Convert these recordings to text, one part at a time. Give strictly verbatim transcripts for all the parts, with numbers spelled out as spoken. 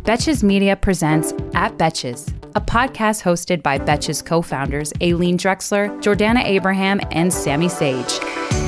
Betches Media presents At Betches, a podcast hosted by Betches co-founders Aileen Drexler, Jordana Abraham, and Sammy Sage.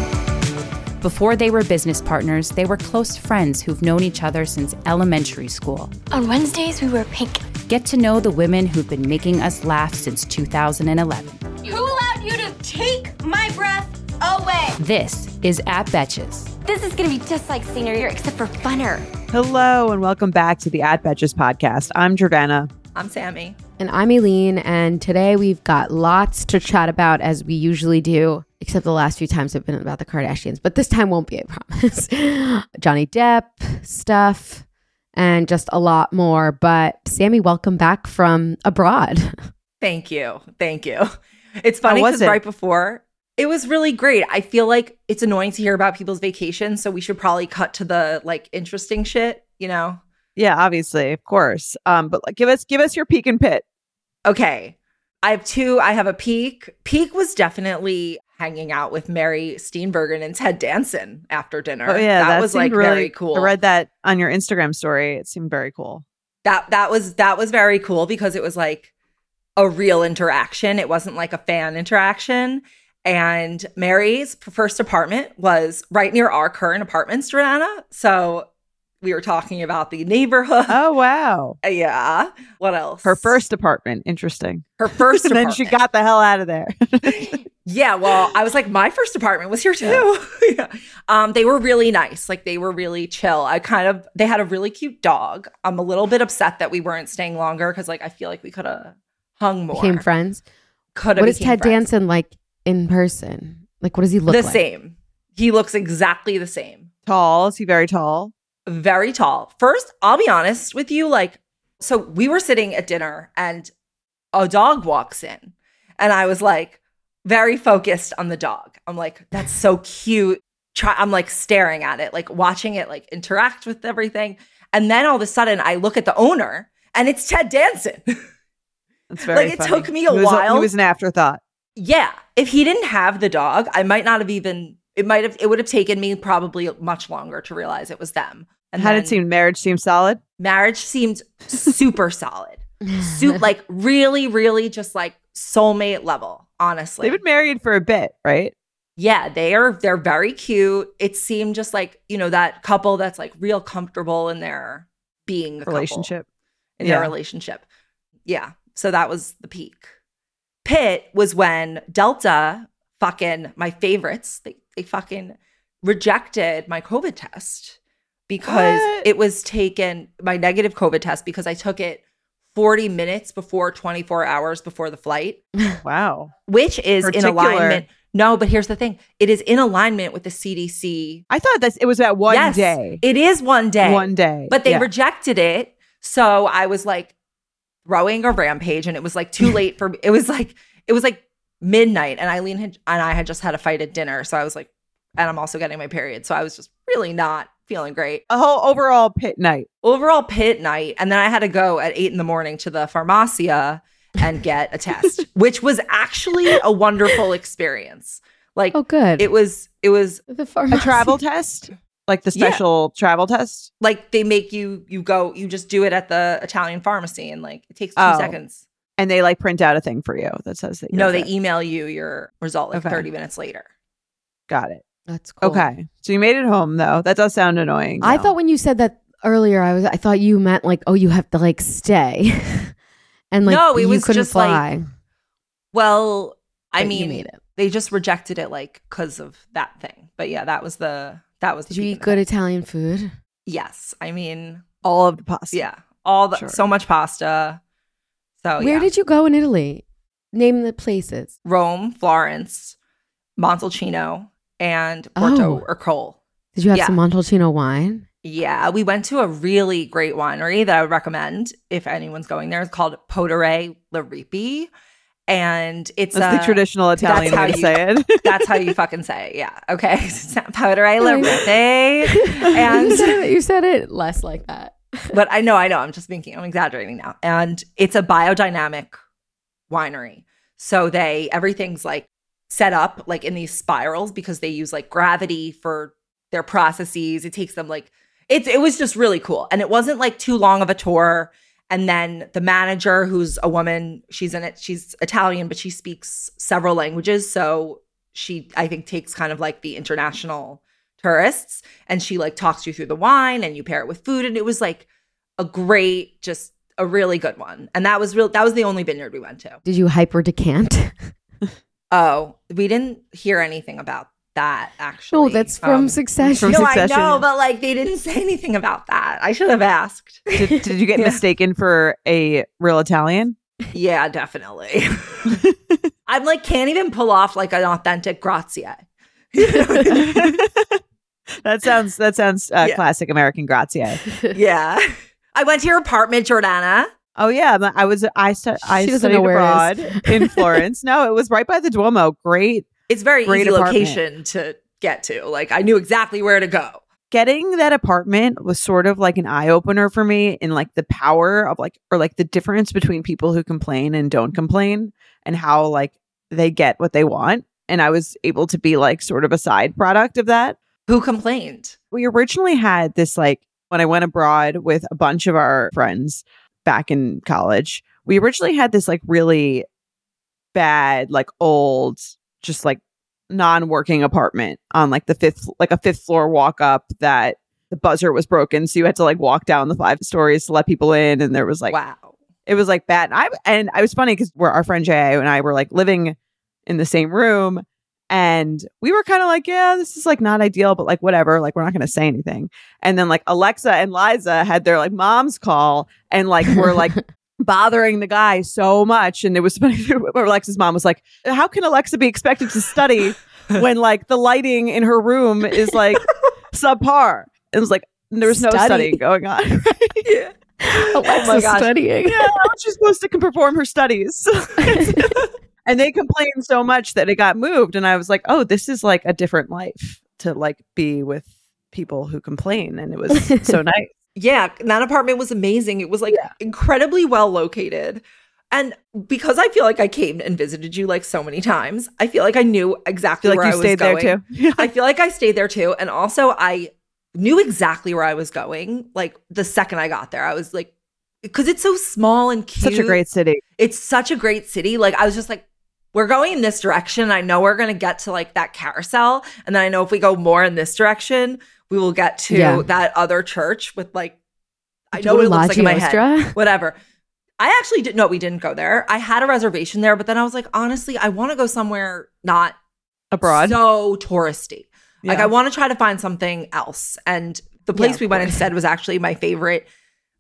Before they were business partners, they were close friends who've known each other since elementary school. On Wednesdays, we wear pink. Get to know the women who've been making us laugh since two thousand eleven. Who allowed you to take my breath away? This is At Betches. This is going to be just like senior year, except for funner. Hello, and welcome back to the At Betches podcast. I'm Jordana. I'm Sammy. And I'm Aileen, and today we've got lots to chat about, as we usually do, except the last few times have been about the Kardashians, but this time won't be, I promise. Johnny Depp stuff, and just a lot more. But Sammy, welcome back from abroad. Thank you. Thank you. It's funny because right before, it was really great. I feel like it's annoying to hear about people's vacations, so we should probably cut to the like interesting shit, you know? Yeah, obviously, of course. Um, but like, give us give us your peak and pit. Okay. I have two. I have a peak. Peak was definitely hanging out with Mary Steenburgen and Ted Danson after dinner. Oh yeah, that, that was like really, very cool. I read that on your Instagram story. It seemed very cool. That that was that was very cool because it was like a real interaction. It wasn't like a fan interaction. And Mary's first apartment was right near our current apartments, Jordana. So we were talking about the neighborhood. Oh, wow. Yeah. What else? Her first apartment. Interesting. Her first and apartment. then she got the hell out of there. Yeah. Well, I was like, my first apartment was here too. Yeah. Um, they were really nice. Like they were really chill. I kind of, they had a really cute dog. I'm a little bit upset that we weren't staying longer because like I feel like we could have hung more. Became friends. Could have. What is Ted friends. Danson like in person? Like, what does he look the like? The same. He looks exactly the same. Tall? Is he very tall? Very tall. First, I'll be honest with you. Like, so we were sitting at dinner and a dog walks in. And I was like, very focused on the dog. I'm like, that's so cute. Try, I'm like staring at it, like watching it like interact with everything. And then all of a sudden I look at the owner and it's Ted Danson. That's very Like it funny. took me a he was, while. He was an afterthought. Yeah. If he didn't have the dog, I might not have even, it might have, it would have taken me probably much longer to realize it was them. And How did it seem? Marriage seemed solid? Marriage seemed super solid. Su- like really, really just like soulmate level, honestly. They've been married for a bit, right? Yeah, they are, they're very cute. It seemed just like, you know, that couple that's like real comfortable in their being a relationship. Couple, in yeah. their relationship. Yeah. So that was the peak. Pit was when Delta fucking, my favorites, they, they fucking rejected my COVID test because what? It was taken, my negative COVID test, because I took it forty minutes before twenty-four hours before the flight. Wow. Which is Particular. in alignment. No, but here's the thing. It is in alignment with the C D C. I thought that it was that one yes, day. It is one day. One day. But they yeah. rejected it. So I was like throwing a rampage and it was like too late for me. It was like, it was like midnight and Aileen had, and I had just had a fight at dinner. So I was like, and I'm also getting my period. So I was just really not feeling great. A whole overall pit night. Overall pit night. And then I had to go at eight in the morning to the Pharmacia and get a test, which was actually a wonderful experience. Like, oh, good. It was, it was the a travel test, like the special yeah. travel test. Like they make you, you go, you just do it at the Italian pharmacy and like it takes two oh. seconds. And they like print out a thing for you that says that. No, they it. email you your result like okay. thirty minutes later. Got it. That's cool. Okay. So you made it home though. That does sound annoying. I though. thought when you said that earlier, I was, I thought you meant like, oh, you have to like stay. And like, no, it you was couldn't just fly. like, well, I but mean, made it. They just rejected it like because of that thing. But yeah, that was the, that was the Did you eat good Italian food? Yes. I mean, all of the pasta. Yeah. All the, sure. so much pasta. So Where yeah. did you go in Italy? Name the places. Rome, Florence, Montalcino, and Porto oh. Ercole. Did you have yeah. some Montalcino wine? Yeah, we went to a really great winery that I would recommend if anyone's going there. It's called Podere Laripi. And it's that's uh, the traditional Italian way to you, say it. That's how you fucking say it. Yeah. Okay. Podere Laripi. And you said, it, you said it less like that. But I know, I know. I'm just thinking, I'm exaggerating now. And it's a biodynamic winery. So they, everything's like set up like in these spirals because they use like gravity for their processes. It takes them like, It, it was just really cool. And it wasn't like too long of a tour. And then the manager, who's a woman, she's in it. She's Italian, but she speaks several languages. So she, I think, takes kind of like the international tourists, and she like talks you through the wine, and you pair it with food. And it was like a great, just a really good one. And that was real. That was the only vineyard we went to. Did you hyper decant? Oh, we didn't hear anything about that, actually. No, that's from Um, Succession. from No, Succession, I know, yeah. but like they didn't say anything about that. I should have asked. Did, did you get Yeah. mistaken for a real Italian? Yeah, definitely. I'm like, can't even pull off like an authentic grazie. That sounds that sounds uh, Yeah. classic American grazie. Yeah. I went to your apartment, Jordana. Oh yeah, but I was I stu- I She doesn't studied know where abroad it in Florence. No, it was right by the Duomo. Great. It's very Great easy apartment. location to get to. Like I knew exactly where to go. Getting that apartment was sort of like an eye opener for me in like the power of like or like the difference between people who complain and don't complain and how like they get what they want. And I was able to be like sort of a side product of that. Who complained? We originally had this like when I went abroad with a bunch of our friends back in college, we originally had this like really bad, like old, just like non-working apartment on like the fifth, like a fifth floor walk up that the buzzer was broken. So you had to like walk down the five stories to let people in. And there was like, Wow. it was like bad. And I, and I was funny because we're our friend Jay and I were like living in the same room. And we were kind of like, yeah, this is like not ideal, but like whatever, like we're not going to say anything. And then like Alexa and Liza had their like mom's call and like were like bothering the guy so much. And it was funny where Alexa's mom was like, how can Alexa be expected to study when like the lighting in her room is like subpar? It was like, there was no Study. studying going on. Yeah. Alexa's Oh my gosh. studying. Yeah, she's supposed to perform her studies. And they complained so much that it got moved. And I was like, oh, this is like a different life to like be with people who complain. And it was so nice. Yeah, that apartment was amazing. It was like Yeah. incredibly well located. And because I feel like I came and visited you like so many times, I feel like I knew I exactly feel like where you I was stayed there going. too. I feel like I stayed there too. And also I knew exactly where I was going. Like the second I got there, I was like, because it's so small and cute. Such a great city. It's such a great city. Like I was just like, we're going in this direction. I know we're going to get to like that carousel. And then I know if we go more in this direction, we will get to Yeah. that other church with like, I Did know you what it go looks like in my La head. Giostra? Whatever. I actually didn't know we didn't go there. I had a reservation there, but then I was like, honestly, I want to go somewhere not Abroad. so touristy. Like Yeah. I want to try to find something else. And the place Yeah, we of went course. instead was actually my favorite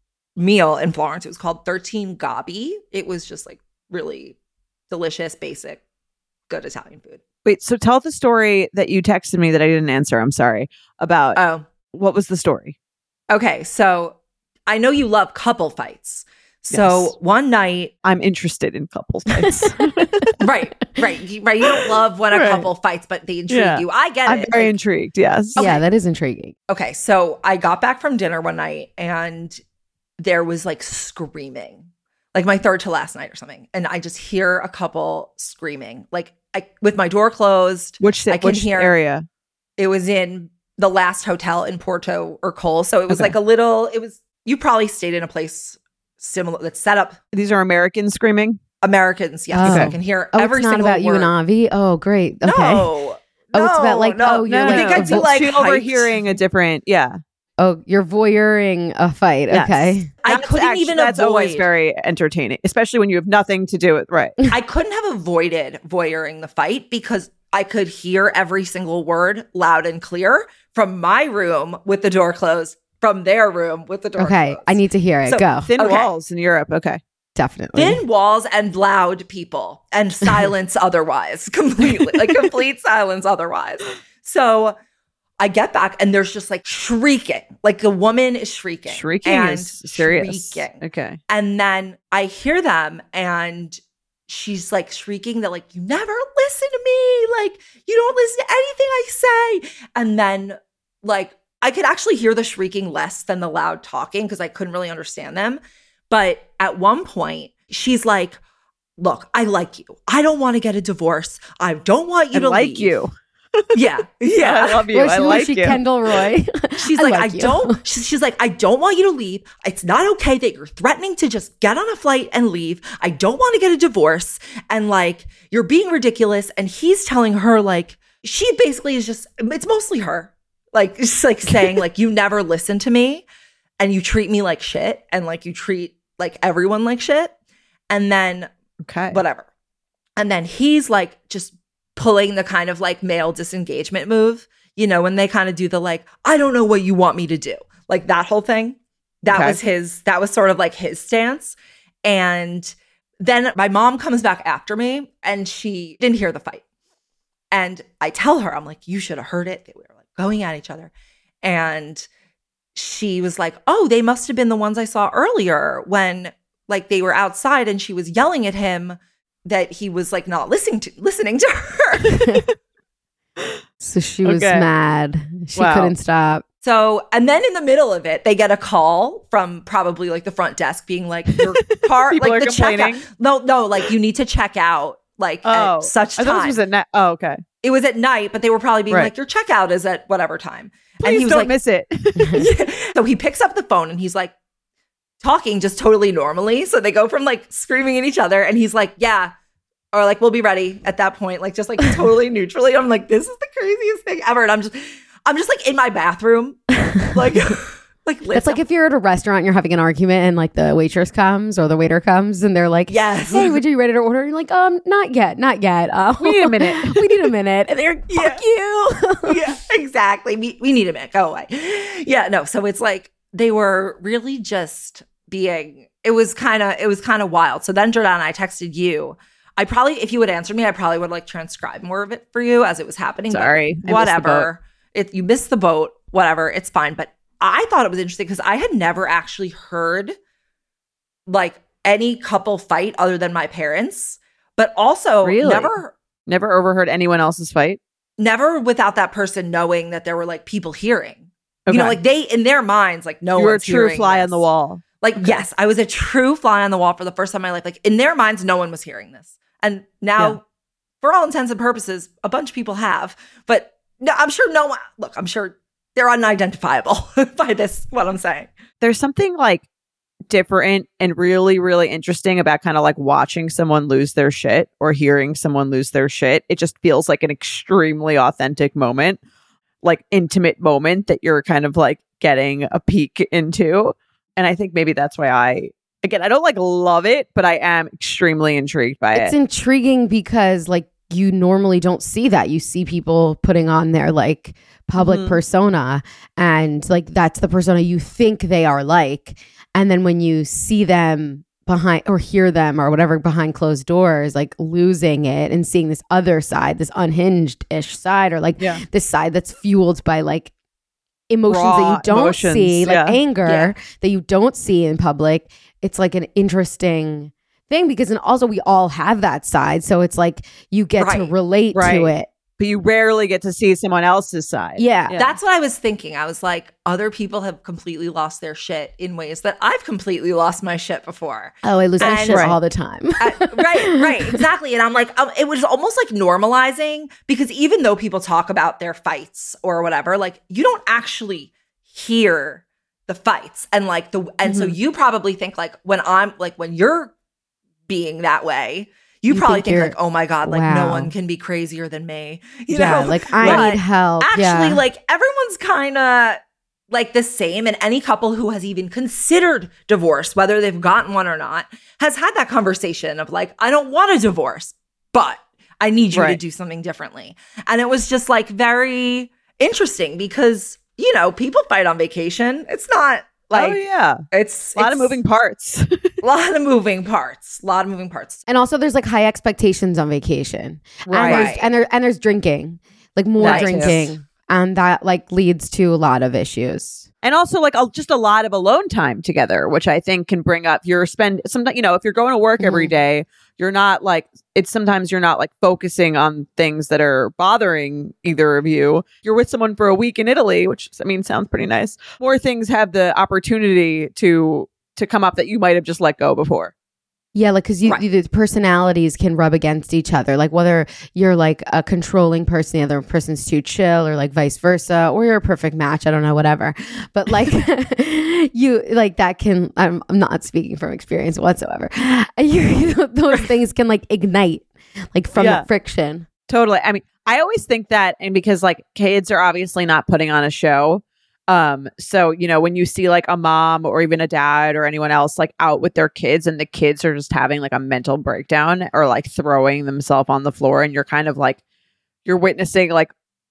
meal in Florence. It was called thirteen Gabi. It was just like really delicious, basic, good Italian food. Wait, so tell the story that you texted me that I didn't answer. I'm sorry. About Oh, what was the story? okay. So I know you love couple fights. So Yes. one night, I'm interested in couples fights. right, right, you- right. You don't love when a Right. couple fights, but they intrigue Yeah. you. I get I'm it. very Like, intrigued. Yes. Okay. Yeah, that is intriguing. okay, so I got back from dinner one night and there was like screaming, like my third to last night or something, and I just hear a couple screaming, like I with my door closed. Which, ci- I can which hear- area? It was in the last hotel in Porto or Cole, so it was Okay. like a little. It was you probably stayed in a place similar that's set up. These are Americans screaming. Americans, yes, Oh. I can hear Oh, every it's not single about word. you and Avi? Oh, great. Okay. No. Oh, it's about, like, no, oh, you're, no, like, I think a I'd be vo- like She hyped. overhearing a different, yeah. Oh, you're voyeuring a fight. Yes. Okay. I That's couldn't actu- even That's always avoid- very entertaining, especially when you have nothing to do with right. I couldn't have avoided voyeuring the fight because I could hear every single word loud and clear from my room with the door closed, from their room with the door Okay. closed. I need to hear it. So- Go. Thin Okay. walls in Europe. Okay. Definitely. thin walls and loud people and silence otherwise, completely, like complete silence otherwise. So I get back and there's just like shrieking, like the woman is shrieking. Shrieking and is serious. Shrieking. Okay. And then I hear them and she's like shrieking that like, you never listen to me. Like you don't listen to anything I say. And then like, I could actually hear the shrieking less than the loud talking because I couldn't really understand them. But at one point she's like, look, I like you. I don't want to get a divorce. I don't want you And to like leave. you. Yeah. Yeah. I love you. Was I she, like was she you. Kendall Roy? She's I like, like I you. don't, she's, she's like, I don't want you to leave. It's not okay that you're threatening to just get on a flight and leave. I don't want to get a divorce. And like, you're being ridiculous. And he's telling her, like, she basically is just, it's mostly her. Like, just like saying, like, you never listen to me and you treat me like shit. And like, you treat like everyone like shit. And then, Okay. whatever. And then he's like, just pulling the kind of like male disengagement move, you know, when they kind of do the like, I don't know what you want me to do. Like that whole thing. That Okay. was his, that was sort of like his stance. And then my mom comes back after me and she didn't hear the fight. And I tell her, I'm like, you should have heard it. They were like going at each other. And she was like, oh, they must have been the ones I saw earlier when like they were outside and she was yelling at him that he was like not listening to listening to her. So she was Okay. mad. She Wow. couldn't stop. So, and then in the middle of it, they get a call from probably like the front desk being like, your car, People like are the checkout. complaining? No, no, like you need to check out like Oh, at such I thought time. this was at night. Oh, okay. It was at night, but they were probably being Right. like, your checkout is at whatever time. Please and he was don't like, miss it. So he picks up the phone and he's like talking just totally normally. So they go from like screaming at each other and he's like, yeah, or like, we'll be ready at that point. Like just like totally neutrally. I'm like, this is the craziest thing ever. And I'm just, I'm just like in my bathroom, like, like, It's like if you're at a restaurant, you're having an argument, and like the waitress comes or the waiter comes, and they're like, yes. "Hey, would you ready to order?" And you're like, "Um, not yet, not yet. Uh, We need a minute. we need a minute." And they're, "Fuck Yeah. you." Yeah, exactly. We, we need a minute. Go away. Yeah, no. So it's like they were really just being, it was kind of, it was kind of wild. So then Jordana, I texted you. I probably, if you would answer me, I probably would like transcribe more of it for you as it was happening. but Sorry, I missed the whatever. It, you missed the boat, whatever. It's fine. But I thought it was interesting because I had never actually heard like any couple fight other than my parents, but also Really? never Never overheard anyone else's fight. never without that person knowing that there were like people hearing. You Okay. know, like they in their minds, like no you were a one's true hearing fly this. on the wall. Like, yes, I was a true fly on the wall for the first time in my life. Like in their minds, no one was hearing this. And now, Yeah. for all intents and purposes, a bunch of people have. But no, I'm sure no one, look, I'm sure they're unidentifiable by this, what I'm saying. There's something like different and really, really interesting about kind of like watching someone lose their shit or hearing someone lose their shit. It just feels like an extremely authentic moment, like intimate moment that you're kind of like getting a peek into. And I think maybe that's why I, again, I don't like love it, but I am extremely intrigued by It's it. intriguing because like you normally don't see that. You see people putting on their like public Mhm. persona, and like that's the persona you think they are like. And then when you see them behind or hear them or whatever behind closed doors, like losing it and seeing this other side, this unhinged ish side, or like Yeah. this side that's fueled by like emotions that Raw you don't emotions, see, like yeah. anger Yeah. that you don't see in public. It's like an interesting thing because and also we all have that side. So it's like you get to Right. relate to Right. it. But you rarely get to see someone else's side. Yeah. That's what I was thinking. I was like, other people have completely lost their shit in ways that I've completely lost my shit before. Oh, I lose my And- shit Right. all the time. Uh, right, right, exactly. And I'm like, um, it was almost like normalizing because even though people talk about their fights or whatever, like you don't actually hear the fights. And like the, and so Mm-hmm. you probably think like when I'm like, when you're being that way, you, You probably think think, you're- like, oh my God, like no wow. one can be crazier than me. You yeah, know? like I But need help. Actually, yeah. like everyone's kind of like the same. And any couple who has even considered divorce, whether they've gotten one or not, has had that conversation of like, I don't want a divorce, but I need you to Right. do something differently. And it was just like very interesting because, you know, people fight on vacation. It's not like, oh, yeah. it's A lot of it's moving parts. a lot of moving parts, a lot of moving parts. and also there's like high expectations on vacation. And Right. there's, and, there, and there's drinking, like more That too. drinking. And that like leads to a lot of issues. And also like a, just a lot of alone time together, which I think can bring up your spend sometimes, you know, if you're going to work every Mhm. day, you're not like, it's sometimes you're not like focusing on things that are bothering either of you. You're with someone for a week in Italy, which I mean, sounds pretty nice. More things have the opportunity to, to come up that you might have just let go before. Yeah, like because you Right. the personalities can rub against each other. Like whether you're like a controlling person, the other person's too chill, or like vice versa, or you're a perfect match. I don't know, whatever. But like you, like that can. I'm, I'm not speaking from experience whatsoever. You, those things can like ignite, like from Yeah. the friction. Totally. I mean, I always think that, and because like kids are obviously not putting on a show. Um, so, you know, when you see like a mom or even a dad or anyone else like out with their kids and the kids are just having like a mental breakdown or like throwing themselves on the floor, and you're kind of like, you're witnessing like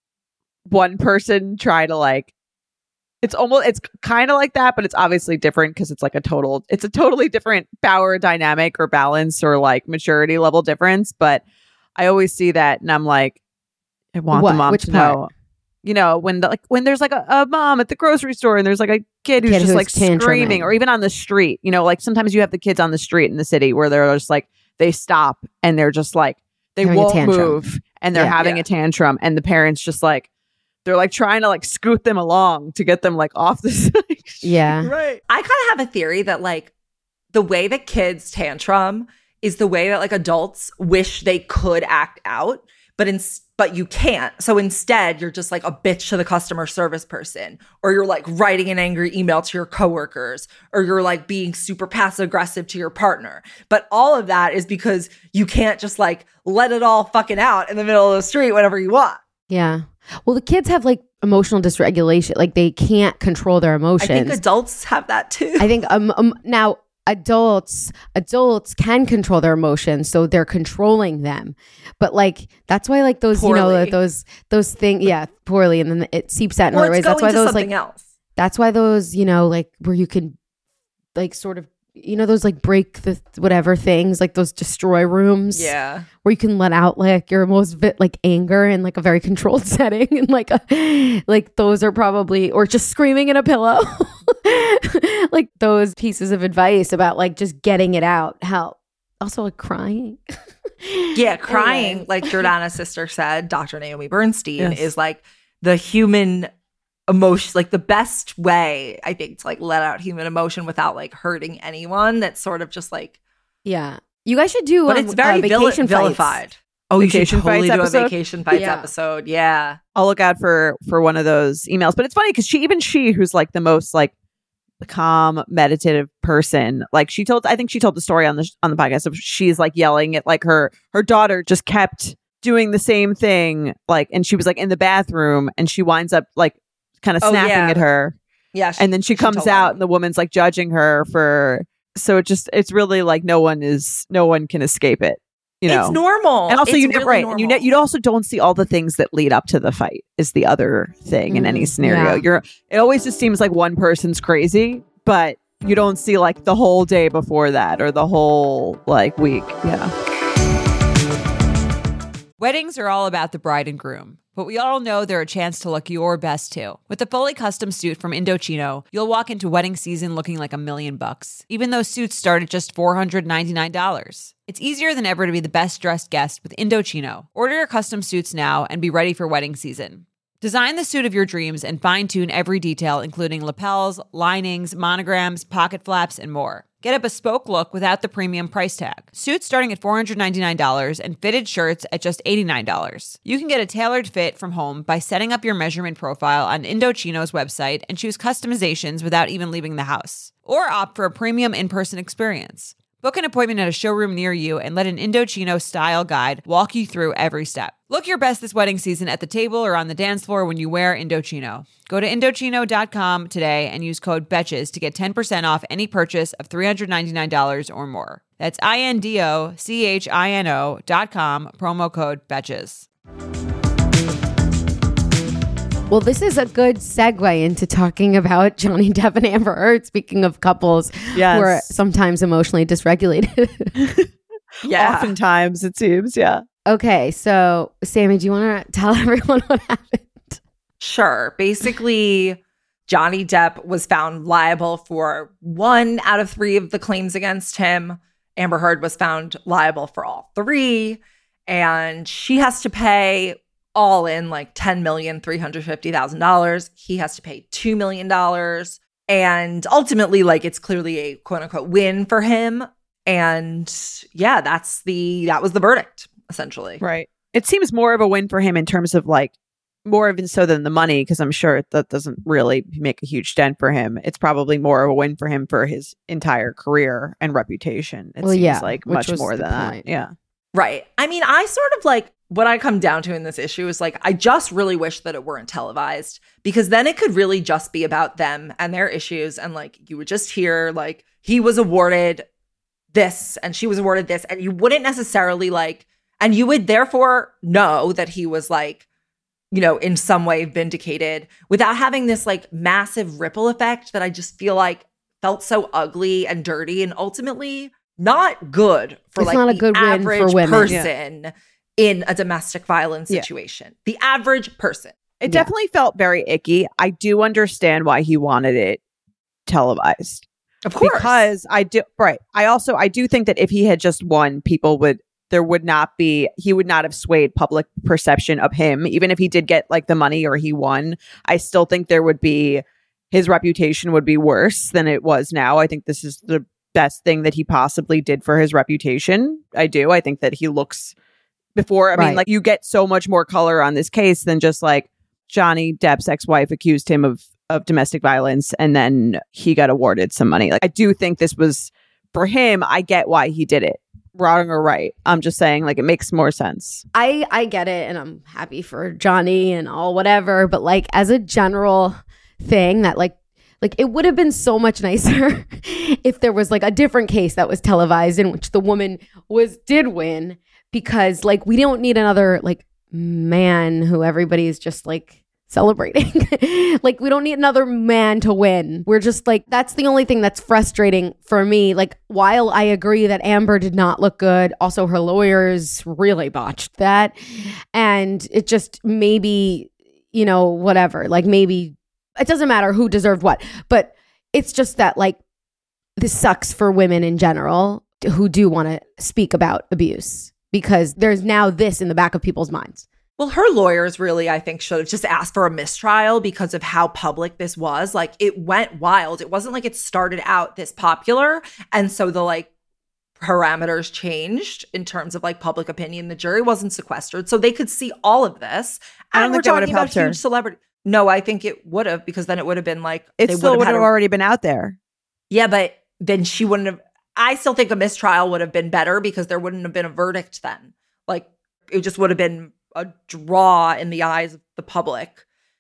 one person try to like, it's almost, it's kind of like that, but it's obviously different because it's like a total, it's a totally different power dynamic or balance or like maturity level difference. But I always see that and I'm like, I want What? the mom Which to part? know. You know, when the, like when there's like a, a mom at the grocery store and there's like a kid who's Kid just who's like screaming, tantruming. or even on the street, you know, like sometimes you have the kids on the street in the city where they're just like, they stop and they're just like, they Having a won't tantrum. move and they're Yeah. having Yeah. a tantrum, and the parents just like, they're like trying to like scoot them along to get them like off this. Yeah. Right. I kind of have a theory that like the way that kids tantrum is the way that like adults wish they could act out, but in but you can't. So instead, you're just like a bitch to the customer service person, or you're like writing an angry email to your coworkers, or you're like being super passive aggressive to your partner. But all of that is because you can't just like let it all fucking out in the middle of the street whenever you want. Yeah. Well, the kids have like emotional dysregulation. Like they can't control their I emotions. think adults have that too. I think um, um now adults adults can control their emotions, so they're controlling them. But like that's why like those you know Poorly. those those things yeah poorly, and then it seeps out in Well, other it's ways. That's going why to those something like else. that's why those you know like where you can like sort of you know those like break the whatever things like those destroy rooms Yeah. where you can let out like your most vi- like anger in like a very controlled setting, and like a, like those are probably or just screaming in a pillow. Like those pieces of advice about like just getting it out help. Also like crying. Yeah, crying, Anyway. like Jordana's sister said, Doctor Naomi Bernstein, Yes. is like the human emotion, like the best way, I think, to like let out human emotion without like hurting anyone. That's sort of just like, Yeah. You guys should do but um, it's very uh, vil- vacation fights. vilified. Oh, you should Vacation totally fights do episode? a vacation fights Yeah. episode. Yeah. I'll look out for for one of those emails. But it's funny because she, even she, who's like the most like calm, meditative person, like she told, I think she told the story on the on the podcast of she's like yelling at like her her daughter just kept doing the same thing, like, and she was like in the bathroom, and she winds up like kind of Oh, snapping yeah. at her, Yeah. she- and then she comes told out, them. and the woman's like judging her for. So it just it's really like no one is no one can escape it. You know, It's normal. and also It's you know, really right, and you know, normal. you also don't see all the things that lead up to the fight is the other thing in any Mm, scenario. yeah. You're it always just seems like one person's crazy, but you don't see like the whole day before that or the whole like week. Yeah. Weddings are all about the bride and groom, but we all know they're a chance to look your best too. With a fully custom suit from Indochino, you'll walk into wedding season looking like a million bucks, even though suits start at just four hundred ninety-nine dollars. It's easier than ever to be the best dressed guest with Indochino. Order your custom suits now and be ready for wedding season. Design the suit of your dreams and fine-tune every detail, including lapels, linings, monograms, pocket flaps, and more. Get a bespoke look without the premium price tag. Suits starting at four hundred ninety-nine dollars and fitted shirts at just eighty-nine dollars. You can get a tailored fit from home by setting up your measurement profile on Indochino's website and choose customizations without even leaving the house. Or opt for a premium in-person experience. Book an appointment at a showroom near you and let an Indochino style guide walk you through every step. Look your best this wedding season at the table or on the dance floor when you wear Indochino. Go to Indochino dot com today and use code BETCHES to get ten percent off any purchase of three hundred ninety-nine dollars or more. That's I N D O C H I N O dot com, promo code BETCHES. Well, this is a good segue into talking about Johnny Depp and Amber Heard. Speaking of couples Yes. who are sometimes emotionally dysregulated. Yeah. Oftentimes it seems. Yeah. Okay, so Sammy, do you want to tell everyone what happened? Sure. Basically, Johnny Depp was found liable for one out of three of the claims against him. Amber Heard was found liable for all three. And she has to pay all in like ten million three hundred fifty thousand dollars. He has to pay two million dollars. And ultimately, like, it's clearly a quote unquote win for him. And yeah, that's the that was the verdict, essentially. Right. It seems more of a win for him in terms of like more even so than the money, because I'm sure that doesn't really make a huge dent for him. It's probably more of a win for him for his entire career and reputation. It Well, seems yeah, like which much was more the than point. that. Yeah. Right. I mean, I sort of like what I come down to in this issue is like, I just really wish that it weren't televised, because then it could really just be about them and their issues. And like, you would just hear like, he was awarded this and she was awarded this. And you wouldn't necessarily like, and you would therefore know that he was like, you know, in some way vindicated without having this like massive ripple effect that I just feel like felt so ugly and dirty and ultimately not good for It's like not a the good win average for women. person in a domestic violence Yeah. situation. The average person. It Yeah. definitely felt very icky. I do understand why he wanted it televised. Of course. Because I do, right. I also, I do think that if he had just won, people would, there would not be, he would not have swayed public perception of him. Even if he did get like the money or he won, I still think there would be, his reputation would be worse than it was now. I think this is the best thing that he possibly did for his reputation. I do. I think that he looks before, I mean, Right. like you get so much more color on this case than just like Johnny Depp's ex-wife accused him of of domestic violence and then he got awarded some money. Like I do think this was for him. I get why he did it, wrong or right. I'm just saying like it makes more sense. I I get it, and I'm happy for Johnny and all whatever. But like as a general thing, that like like it would have been so much nicer if there was like a different case that was televised in which the woman was did win, because like we don't need another like man who everybody's just like celebrating. Like we don't need another man to win. We're just like, that's the only thing that's frustrating for me. Like while I agree that Amber did not look good, also her lawyers really botched that. And it just maybe, you know, whatever, like maybe it doesn't matter who deserved what, but it's just that like this sucks for women in general who do want to speak about abuse, because there's now this in the back of people's minds. Well, her lawyers really, I think, should have just asked for a mistrial because of how public this was. Like, it went wild. It wasn't like it started out this popular. And so the, like, parameters changed in terms of, like, public opinion. The jury wasn't sequestered. So they could see all of this. I don't And think we're that would talking have about helped her. huge celebrity. No, I think it would have, because then it would have been, like, It they still would had have a- already been out there. Yeah, but then she wouldn't have. I still think a mistrial would have been better because there wouldn't have been a verdict then. Like, it just would have been a draw in the eyes of the public.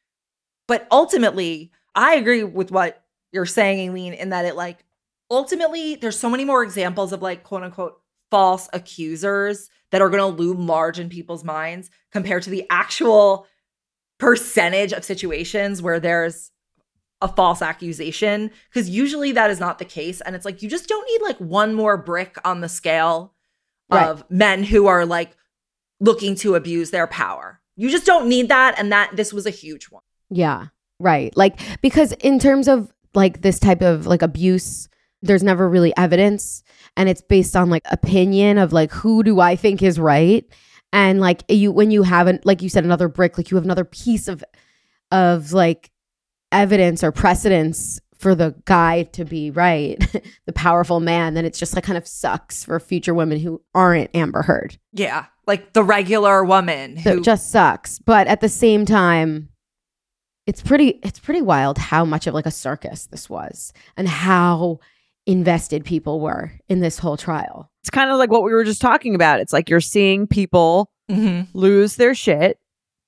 But ultimately, I agree with what you're saying, Aileen, in that it like, ultimately, there's so many more examples of like, quote unquote, false accusers that are going to loom large in people's minds compared to the actual percentage of situations where there's a false accusation. Because usually that is not the case. And it's like, you just don't need like one more brick on the scale Right. of men who are like, looking to abuse their power. You just don't need that. And that this was a huge one. Yeah, right. Like, because in terms of like this type of like abuse, there's never really evidence, and it's based on like opinion of like, who do I think is right? And like you, when you haven't, like you said, another brick, like you have another piece of, of like evidence or precedence for the guy to be right, the powerful man, then it's just like kind of sucks for future women who aren't Amber Heard. Yeah. Like the regular woman So who it just sucks. But at the same time, it's pretty it's pretty wild how much of like a circus this was and how invested people were in this whole trial. It's kind of like what we were just talking about. It's like you're seeing people Mhm. lose their shit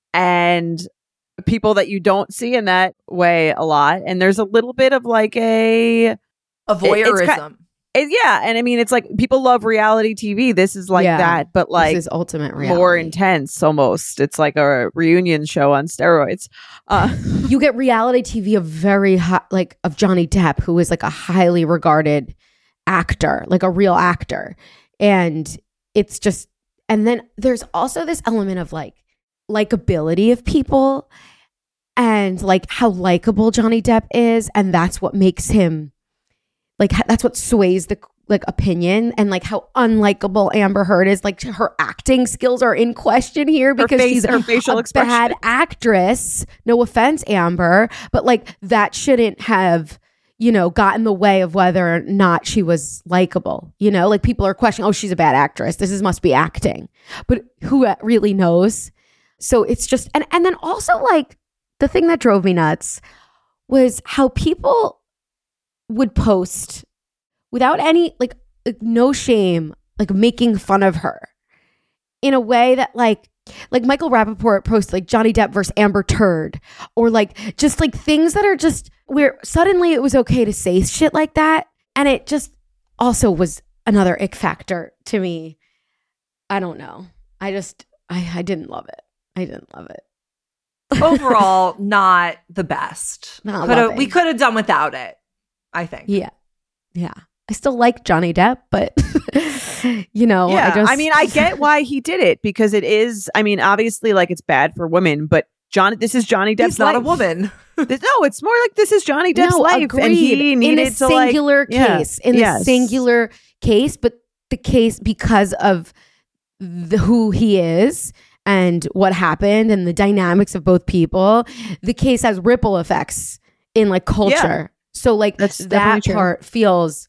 and people that you don't see in that way a lot. And there's a little bit of like a a it's voyeurism. it, yeah. And I mean, it's like people love reality T V. This is like Yeah. that, but like This is ultimate reality. more intense almost. It's like a reunion show on steroids. Uh, You get reality T V of very high, like of Johnny Depp, who is like a highly regarded actor, like a real actor. And it's just, and then there's also this element of like likability of people and like how likable Johnny Depp is. And that's what makes him like, ha- that's what sways the like opinion, and like how unlikable Amber Heard is. Like her acting skills are in question here because face- she's her facial a expression. bad actress. No offense, Amber, but like that shouldn't have, you know, got in the way of whether or not she was likable. You know, like people are questioning, oh, she's a bad actress. This is must be acting. But who really knows? So it's just, and, and then also like the thing that drove me nuts was how people would post without any, like, like no shame, like making fun of her in a way that like, like Michael Rappaport posted like Johnny Depp versus Amber Turd, or like just like things that are just where suddenly it was okay to say shit like that. And it just also was another ick factor to me. I don't know. I just, I, I didn't love it. I didn't love it. Overall, not the best. Not Coulda, loving. we could have done without it, I think. Yeah. Yeah. I still like Johnny Depp, but you know, yeah, I just I mean, I get why he did it because it is, I mean, obviously like it's bad for women, but John, this is Johnny Depp's He's not life. a woman. This- no, it's more like this is Johnny Depp's no, life. agreed. And he needed in a to like, singular yeah, case, in yes. a singular case, but the case because of the, who he is and what happened and the dynamics of both people, the case has ripple effects in like culture. Yeah. So like That's that definitely true. part feels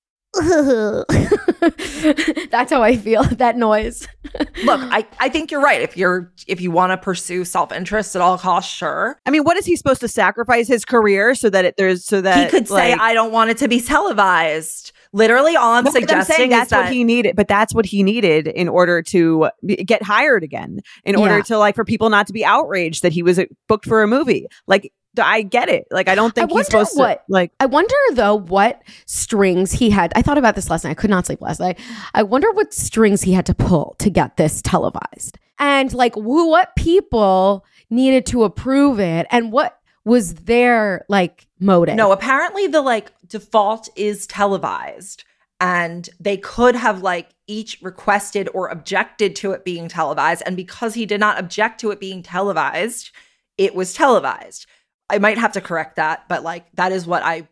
that's how I feel, that noise. Look, I, I think you're right. If you're if you want to pursue self-interest at all costs, sure. I mean, what is he supposed to sacrifice his career so that it there's so that He could say, like, I don't want it to be televised. Literally, all I'm Well, but I'm suggesting saying is that's that what he needed, but that's what he needed in order to be, get hired again, in order Yeah. to like for people not to be outraged that he was uh, booked for a movie. Like, I get it. Like, I don't think I he's wonder supposed what- to like. I wonder though what strings he had. I thought about this last night. I could not sleep last night. I wonder what strings he had to pull to get this televised, and like who, what people needed to approve it, and what was their like motive. no, apparently the like default is televised, and they could have like each requested or objected to it being televised, and because he did not object to it being televised, it was televised. I might have to correct that, but like that is what I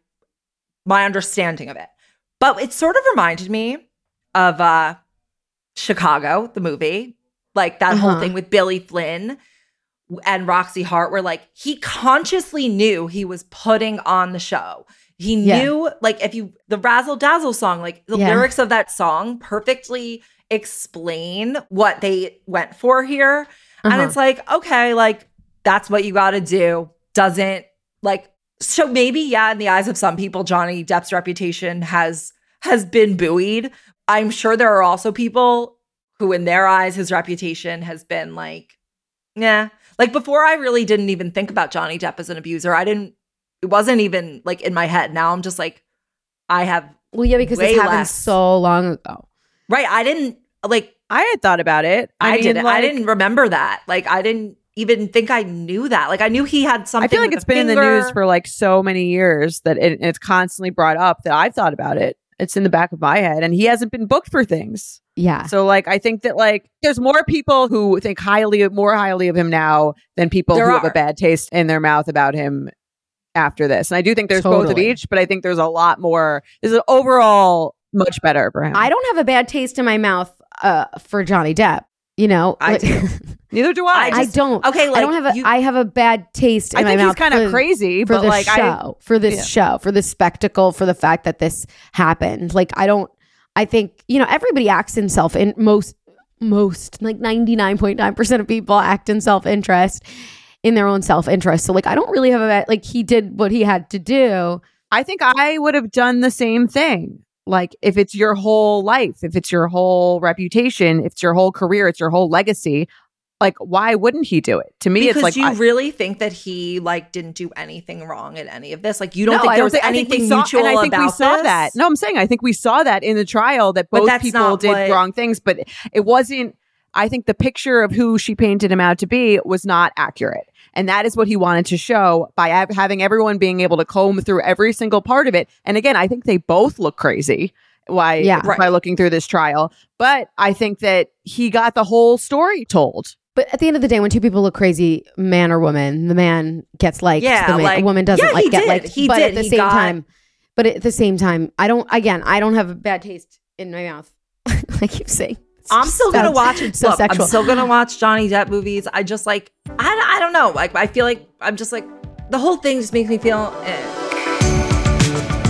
my understanding of it. But it sort of reminded me of uh Chicago, the movie, like that Uh-huh. whole thing with Billy Flynn and Roxy Hart, where like he consciously knew he was putting on the show. He Yeah. knew, like, if you the Razzle Dazzle song, like the Yeah. lyrics of that song perfectly explain what they went for here. And Uh-huh. it's like, okay, like that's what you got to do. Doesn't like so maybe yeah, in the eyes of some people, Johnny Depp's reputation has has been buoyed. I'm sure there are also people who, in their eyes, his reputation has been like, yeah. Like before, I really didn't even think about Johnny Depp as an abuser. I didn't. It wasn't even like in my head. Now I'm just like, I have well, yeah, because way this happened less. so long ago. right. I didn't like. I had thought about it. I, I, mean, didn't. Like, I didn't remember that. Like I didn't even think I knew that. Like I knew he had something. I feel like with it's a been in the finger. news for like so many years that it, it's constantly brought up that I've thought about it. It's in the back of my head, and he hasn't been booked for things. Yeah. So like, I think that like there's more people who think highly, more highly of him now than people There who have are. a bad taste in their mouth about him after this. And I do think there's both of Totally. each, but I think there's a lot more. This is overall much better for him. I don't have a bad taste in my mouth uh, for Johnny Depp. You know, I Like- do. Neither do I. I I just- don't. okay, like, I don't have a. you- I have a bad taste in I my think mouth. he's kind of for- crazy, for but the like I. show, for this yeah. show, for the spectacle, for the fact that this happened. Like I don't. I think you know everybody acts in self in most most like ninety-nine point nine percent of people act in self interest in their own self interest. So like I don't really have a bad, like he did what he had to do. I think I would have done the same thing. Like if it's your whole life, if it's your whole reputation, if it's your whole career, it's your whole legacy, like why wouldn't he do it? To me, Because it's like you I, really think that he like didn't do anything wrong in any of this. Like you don't No, think I there was think- I think we anything saw- mutual and I think about we saw this? that. No, I'm saying I think we saw that in the trial that But both that's people not did what- wrong things, but it wasn't. I think the picture of who she painted him out to be was not accurate. And that is what he wanted to show by ha- having everyone being able to comb through every single part of it. And again, I think they both look crazy why Yeah. by Right. looking through this trial. But I think that he got the whole story told. But at the end of the day, when two people look crazy, man or woman, the man gets liked. Yeah, the man, like- a woman doesn't yeah, like he get did. liked. He but did. at the He same got- time, but at the same time, I don't. Again, I don't have a bad taste in my mouth. I keep saying. It's I'm just still gonna sounds watch it. So Look, sexual. I'm still gonna watch Johnny Depp movies. I just like I, I don't know. Like I feel like I'm just like the whole thing just makes me feel. Eh.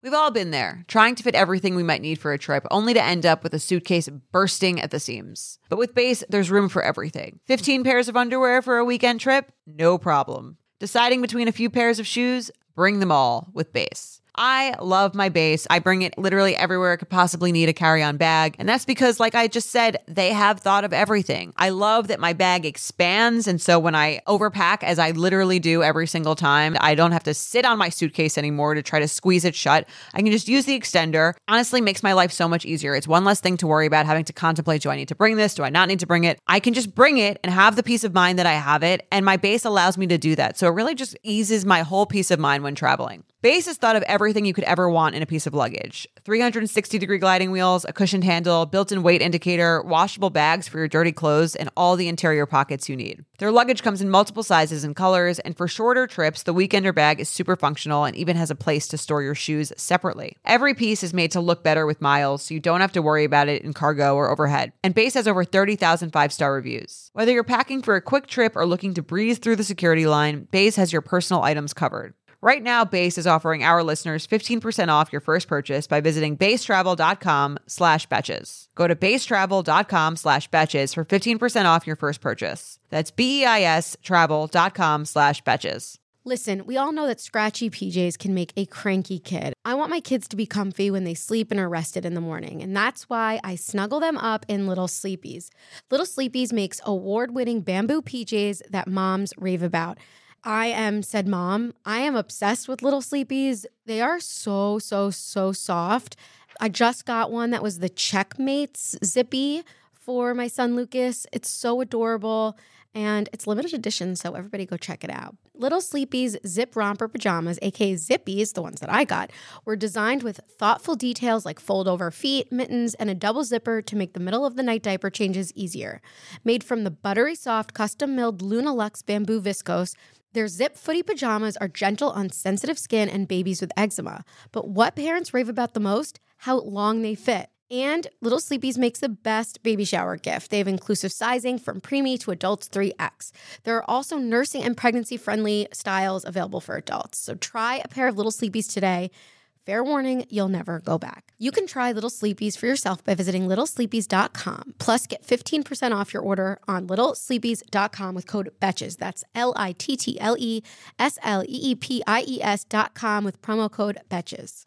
We've all been there, trying to fit everything we might need for a trip, only to end up with a suitcase bursting at the seams. But with Béis, there's room for everything. fifteen pairs of underwear for a weekend trip? No problem. Deciding between a few pairs of shoes? Bring them all with Béis. I love my Béis. I bring it literally everywhere I could possibly need a carry-on bag. And that's because, like I just said, they have thought of everything. I love that my bag expands. And so when I overpack, as I literally do every single time, I don't have to sit on my suitcase anymore to try to squeeze it shut. I can just use the extender. Honestly, makes my life so much easier. It's one less thing to worry about, having to contemplate, do I need to bring this? Do I not need to bring it? I can just bring it and have the peace of mind that I have it. And my Béis allows me to do that. So it really just eases my whole peace of mind when traveling. Béis has thought of everything you could ever want in a piece of luggage. three hundred sixty degree gliding wheels, a cushioned handle, built-in weight indicator, washable bags for your dirty clothes, and all the interior pockets you need. Their luggage comes in multiple sizes and colors, and for shorter trips, the Weekender bag is super functional and even has a place to store your shoes separately. Every piece is made to look better with miles, so you don't have to worry about it in cargo or overhead. And Béis has over thirty thousand five-star reviews. Whether you're packing for a quick trip or looking to breeze through the security line, Béis has your personal items covered. Right now, Béis is offering our listeners fifteen percent off your first purchase by visiting beistravel.com slash betches. Go to beistravel.com slash betches for fifteen percent off your first purchase. That's B-E-I-S travel.com slash betches. Listen, we all know that scratchy P Js can make a cranky kid. I want my kids to be comfy when they sleep and are rested in the morning, and that's why I snuggle them up in Little Sleepies. Little Sleepies makes award-winning bamboo P Js that moms rave about. I am said mom. I am obsessed with Little Sleepies. They are so, so, so soft. I just got one that was the Checkmates Zippy for my son Lucas. It's so adorable, and it's limited edition, so everybody go check it out. Little Sleepies Zip Romper Pajamas, aka Zippies, the ones that I got, were designed with thoughtful details like fold-over feet, mittens, and a double zipper to make the middle-of-the-night diaper changes easier. Made from the buttery soft, custom-milled Luna Luxe bamboo viscose, their zip footy pajamas are gentle on sensitive skin and babies with eczema. But what parents rave about the most? How long they fit. And Little Sleepies makes the best baby shower gift. They have inclusive sizing from preemie to adults three X. There are also nursing and pregnancy-friendly styles available for adults. So try a pair of Little Sleepies today. Fair warning, you'll never go back. You can try Little Sleepies for yourself by visiting little sleepies dot com. Plus, get fifteen percent off your order on little sleepies dot com with code BETCHES. That's L I T T L E S L E E P I E S dot com with promo code BETCHES.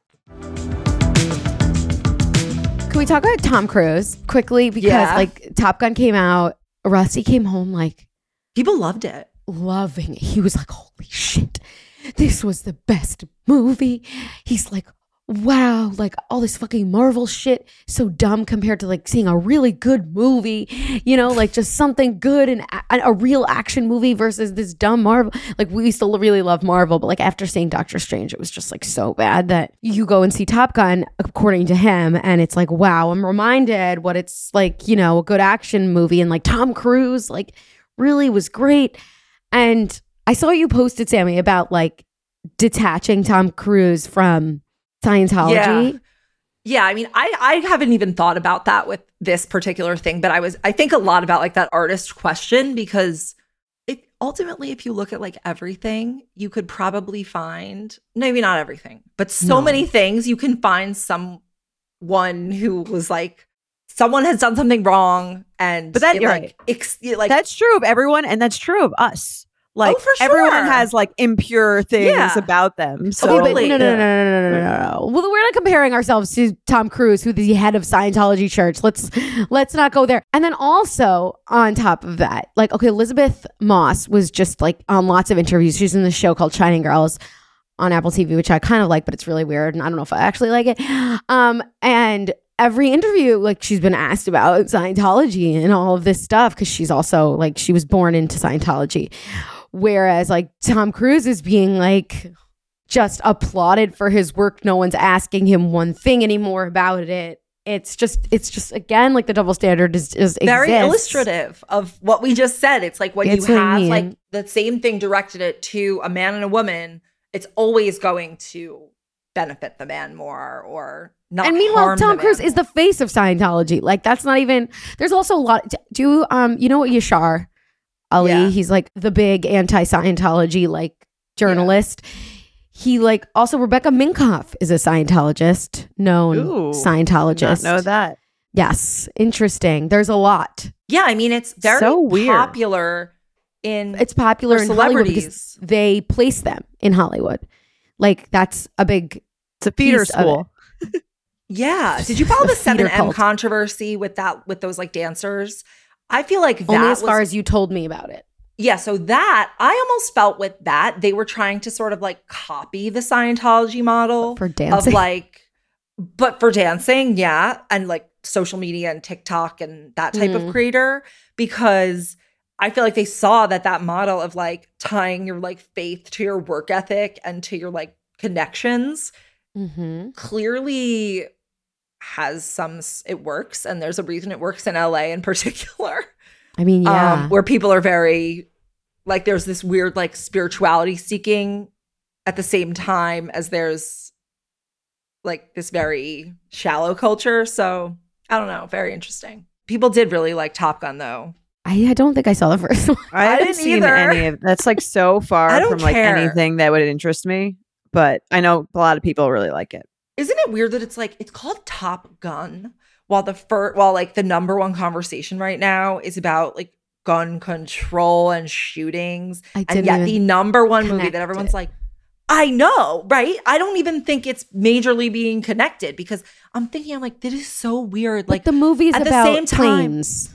Can we talk about Tom Cruise quickly? Because Yeah. like Top Gun came out, Rusty came home like People loved it. loving it. He was like, holy shit, this was the best movie. He's like, wow, like all this fucking Marvel shit, so dumb compared to like seeing a really good movie, you know, like just something good and a, a real action movie versus this dumb Marvel. Like we still really love Marvel, but like after seeing Doctor Strange, it was just like so bad that you go and see Top Gun, according to him, and it's like, wow, I'm reminded what it's like, you know, a good action movie, and like Tom Cruise like really was great. And I saw you posted, Sammy, about like detaching Tom Cruise from Scientology. Yeah. Yeah, I mean, I, I haven't even thought about that with this particular thing, but I was I think a lot about like that artist question, because it ultimately, if you look at like everything, you could probably find, maybe not everything, but so No. many things, you can find someone who was like, someone has done something wrong, and But that- it, you're like, right. ex- it, like That's true of everyone, and that's true of us. Like Oh, for everyone sure. has like impure things Yeah. about them. So Okay, but Totally. no, no, no, no, no, no, no, no, no. Well, we're not comparing ourselves to Tom Cruise, who's the head of Scientology Church. Let's let's not go there. And then also on top of that, like, okay, Elizabeth Moss was just like on lots of interviews. She's in this show called Shining Girls on Apple T V, which I kind of like, but it's really weird, and I don't know if I actually like it. Um, and every interview, like, she's been asked about Scientology and all of this stuff, because she's also like, she was born into Scientology. Whereas like Tom Cruise is being like just applauded for his work. No one's asking him one thing anymore about it. It's just, it's just, again, like the double standard is, is very exists. illustrative of what we just said. It's like when It's you what I have mean. like the same thing directed it to a man and a woman, it's always going to benefit the man more or not. And meanwhile, harm Tom the Cruise man is the face of Scientology. Like, that's not even, there's also a lot. Do you, um, you know what Yashar Ali, Yeah. he's like the big anti-Scientology like journalist. he like also Rebecca Minkoff is a Scientologist, known Ooh, Scientologist. Did not know that. Yes, interesting. There's a lot. Yeah, I mean, it's very So weird. popular in It's popular for in Hollywood because celebrities. they place them in Hollywood. Like that's a big It's a feeder piece of school. it. Yeah. Did you follow the The feeder seven M cult. controversy with that with those like dancers? I feel like that Only as was, far as you told me about it. yeah, so that I almost felt with that they were trying to sort of like copy the Scientology model For dancing. of like but for dancing, yeah, and like social media and TikTok and that type Mm. of creator, because I feel like they saw that that model of like tying your like faith to your work ethic and to your like connections Mm-hmm. clearly has some s- it works, and there's a reason it works in L A in particular. I mean, yeah. um, where people are very like there's this weird like spirituality seeking at the same time as there's like this very shallow culture. So I don't know, very interesting. People did really like Top Gun though. I, I don't think I saw the first one. I I haven't didn't seen either. any of that's like so far I don't from like care. anything that would interest me. But I know a lot of people really like it. Isn't it weird that it's like it's called Top Gun while the fir- while like the number one conversation right now is about like gun control and shootings, I and didn't yet even the number one movie connect that everyone's it. like, I know, right? I don't even think it's majorly being connected because I'm thinking, I'm like, this is so weird. Like Like, the movie's at the about same time- planes.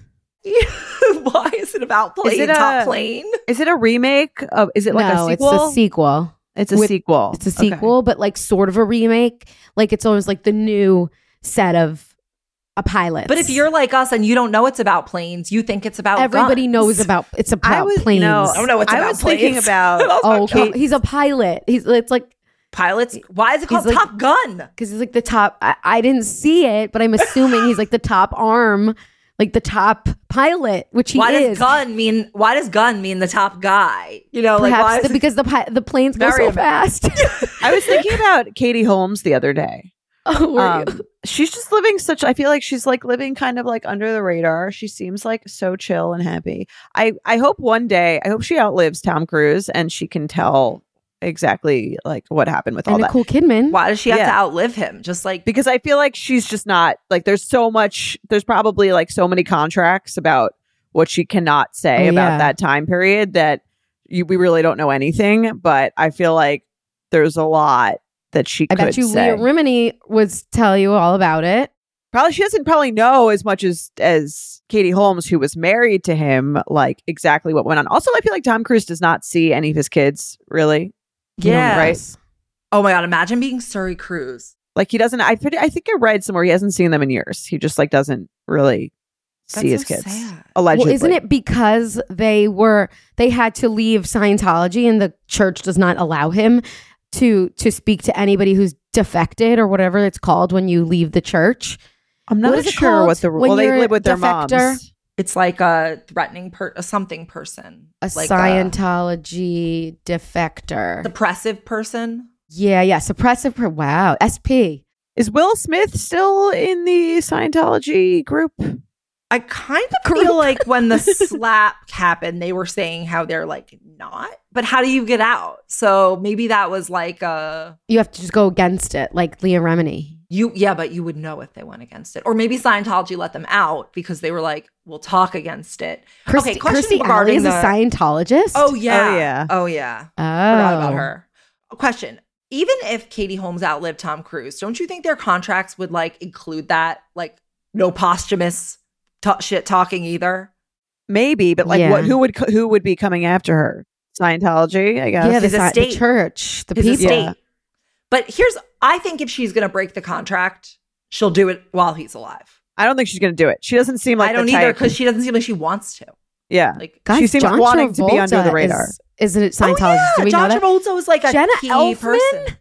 why is it about plane? it Top a- plane? Is it a remake of is it like no, a sequel? it's a sequel. It's a with- sequel. It's a Okay. sequel, but like sort of a remake. Like it's almost like the new set of a pilot. But if you're like us and you don't know it's about planes, you think it's about everybody guns. knows about it's about I was planes. You know, I don't know what's I about was thinking planes. about oh, Kate. come- he's a pilot. He's it's like pilots. Why is it called He's like- Top Gun? because he's like the top. I, I didn't see it, but I'm assuming he's like the top arm, like the top pilot, which he why is. does gun mean? Why does gun mean the top guy? You know, like why Perhaps is the- because the pi- the planes go Very so American. fast. I was thinking about Katie Holmes the other day. oh, were you? Um, she's just living such I feel like she's like living kind of like under the radar. She seems like so chill and happy. I I hope one day I hope she outlives Tom Cruise and she can tell exactly like what happened with all and that. Nicole Kidman. why does she have to Yeah. outlive him? Just like Because I feel like she's just not like there's so much there's probably like so many contracts about what she cannot say Oh, about yeah. that time period that you, we really don't know anything, but I feel like there's a lot that she I could bet you say. Leah Remini would tell you all about it. Probably she doesn't probably know as much as as Katie Holmes, who was married to him, like exactly what went on. Also, I feel like Tom Cruise does not see any of his kids really. yeah, right. Oh my god, imagine being Surrey Cruz. Like he doesn't. I pretty, I think I read somewhere he hasn't seen them in years. He just like doesn't really see his so kids. sad. Allegedly, Well, isn't it because they were they had to leave Scientology and the church does not allow him to to speak to anybody who's defected or whatever it's called when you leave the church? I'm what not is it sure called what the when well they you're live with their defector? moms. It's like a threatening per a something person, A like Scientology defector. suppressive person. yeah, yeah, suppressive. Per- wow, S P. Is Will Smith still in the Scientology group? I kind of feel like when the slap happened, they were saying how they're like not. But how do you get out? So maybe that was like a You have to just go against it, like Leah Remini. you. Yeah, but you would know if they went against it, or maybe Scientology let them out because they were like, "We'll talk against it." Christy, okay, question Kirstie Alley regarding is the, a Scientologist. Oh yeah, Oh, yeah. oh yeah. oh, Forgot about her. A question. Even if Katie Holmes outlived Tom Cruise, don't you think their contracts would like include that, like no posthumous ta- shit talking either? Maybe, but like, Yeah. what? Who would co- who would be coming after her? Scientology, I guess. Yeah, the, His Sci- the estate. church, the His people. estate. Yeah. But here's, I think if she's gonna break the contract, she'll do it while he's alive. I don't think she's going to do it. She doesn't seem like I don't the either type- because she doesn't seem like she wants to. yeah, Like, Guys, she seems John wanting to be under the Travolta radar. Is, isn't it oh Scientology? yeah, Do we John know that? Travolta was like a Jenna key Elfman? person.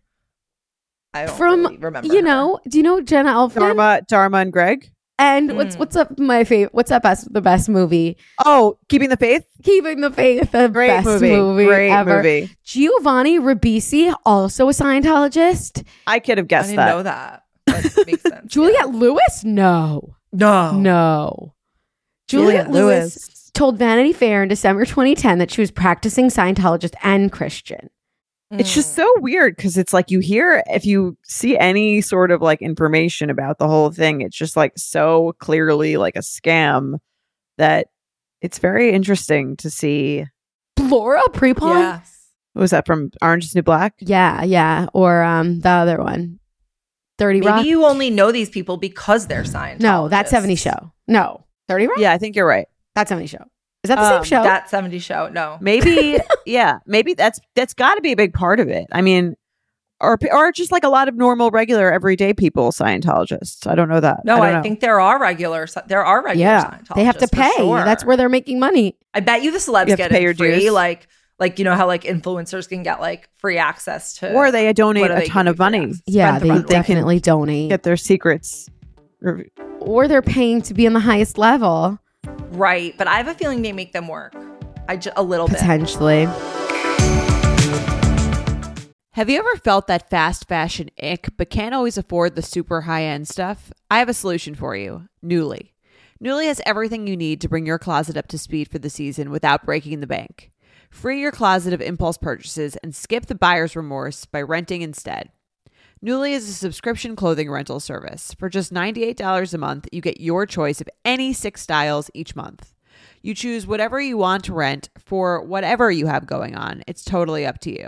I don't From really remember. you her. know, do you know Jenna Elfman? Dharma, Dharma, and Greg. And what's Mm. what's up my favorite? What's that best the best movie? Oh, Keeping the Faith. Keeping the Faith, the Great best movie. movie, Great ever. movie. Giovanni Ribisi, also a Scientologist. I could have I guessed didn't that. know that. That makes sense. Juliette Lewis, no, No. no. Juliette Juliette Lewis, Lewis. told Vanity Fair in December twenty ten that she was practicing Scientologist and Christian. It's just so weird because it's like you hear, if you see any sort of like information about the whole thing, it's just like so clearly like a scam that it's very interesting to see. Laura Prepon? Yes. What was that from Orange is the New Black? Yeah, yeah. Or um, the other one, thirty Maybe Rock. you only know these people because they're Scientologists. No, that seventy show. No, thirty Rock? Yeah, I think you're right. That seventy show. Is that the Um, same show? That seventy show. No. Maybe, yeah, maybe that's that's got to be a big part of it. I mean, or or just like a lot of normal, regular, everyday people, Scientologists. I don't know that. No, I, I, don't know. think there are regular. There are regular yeah, Scientologists. they have to for pay. sure. That's where they're making money. I bet you the celebs You have to get pay it your free. dues. Like, like you know how like influencers can get like free access to, or they donate what do a they ton give of you free money. access? Yeah, Rent the they rental. definitely donate. Get their secrets. rev- Or they're paying to be on the highest level, Right, but I have a feeling they make them work. I ju- a little bit. potentially. Have you ever felt that fast fashion ick, but can't always afford the super high-end stuff? I have a solution for you. Nuuly. Nuuly has everything you need to bring your closet up to speed for the season without breaking the bank. Free your closet of impulse purchases and skip the buyer's remorse by renting instead. Nuuly is a subscription clothing rental service. For just ninety-eight dollars a month, you get your choice of any six styles each month. You choose whatever you want to rent for whatever you have going on. It's totally up to you.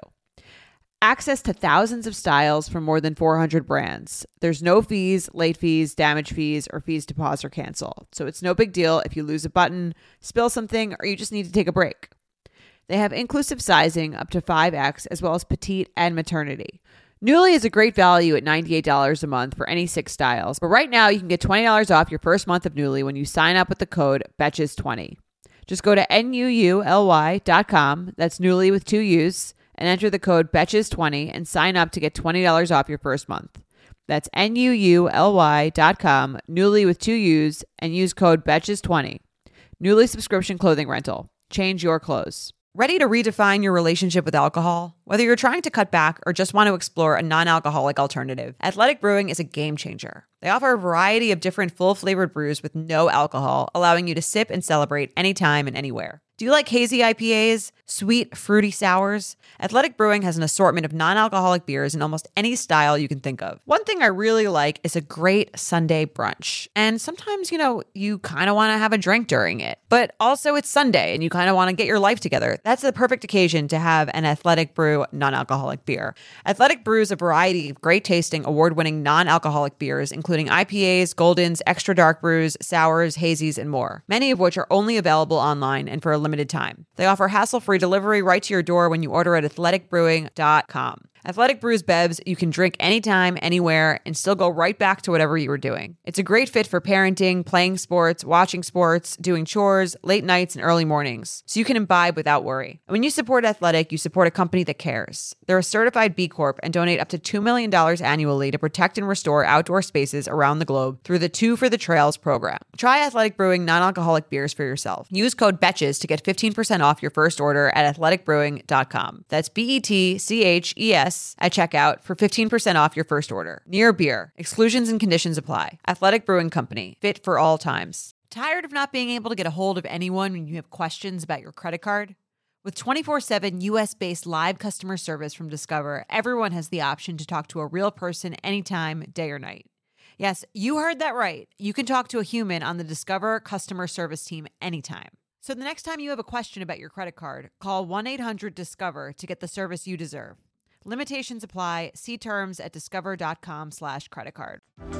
Access to thousands of styles from more than four hundred brands. There's no fees, late fees, damage fees, or fees to pause or cancel. So it's no big deal if you lose a button, spill something, or you just need to take a break. They have inclusive sizing up to five X as well as petite and maternity. Nuuly is a great value at ninety-eight dollars a month for any six styles. But right now you can get twenty dollars off your first month of Nuuly when you sign up with the code Betches twenty. Just go to N U U L Y dot com, that's Nuuly with two U's, and enter the code Betches twenty and sign up to get twenty dollars off your first month. That's N U U L Y dot com, Nuuly with two U's, and use code Betches twenty. Nuuly subscription clothing rental. Change your clothes. Ready to redefine your relationship with alcohol? Whether you're trying to cut back or just want to explore a non-alcoholic alternative, Athletic Brewing is a game changer. They offer a variety of different full-flavored brews with no alcohol, allowing you to sip and celebrate anytime and anywhere. Do you like hazy I P As, sweet, fruity sours? Athletic Brewing has an assortment of non-alcoholic beers in almost any style you can think of. One thing I really like is a great Sunday brunch. And sometimes, you know, you kind of want to have a drink during it, but also it's Sunday and you kind of want to get your life together. That's the perfect occasion to have an Athletic Brew non-alcoholic beer. Athletic brews a variety of great tasting, award-winning non-alcoholic beers, including I P As, Goldens, extra dark brews, sours, hazies, and more. Many of which are only available online and for a limited time. They offer hassle-free delivery right to your door when you order at athletic brewing dot com. Athletic brews bevs you can drink anytime, anywhere, and still go right back to whatever you were doing. It's a great fit for parenting, playing sports, watching sports, doing chores, late nights, and early mornings, so you can imbibe without worry. And when you support Athletic, you support a company that cares. They're a certified B Corp and donate up to two million dollars annually to protect and restore outdoor spaces around the globe through the Two for the Trails program. Try Athletic Brewing non-alcoholic beers for yourself. Use code BETCHES to get fifteen percent off your first order at athletic brewing dot com. That's B E T C H E S at checkout for fifteen percent off your first order. Near Beer. Exclusions and conditions apply. Athletic Brewing Company. Fit for all times. Tired of not being able to get a hold of anyone when you have questions about your credit card? With twenty-four seven U S-based live customer service from Discover, everyone has the option to talk to a real person anytime, day or night. Yes, you heard that right. You can talk to a human on the Discover customer service team anytime. So the next time you have a question about your credit card, call one eight hundred discover to get the service you deserve. Limitations apply. See terms at discover.com slash credit card.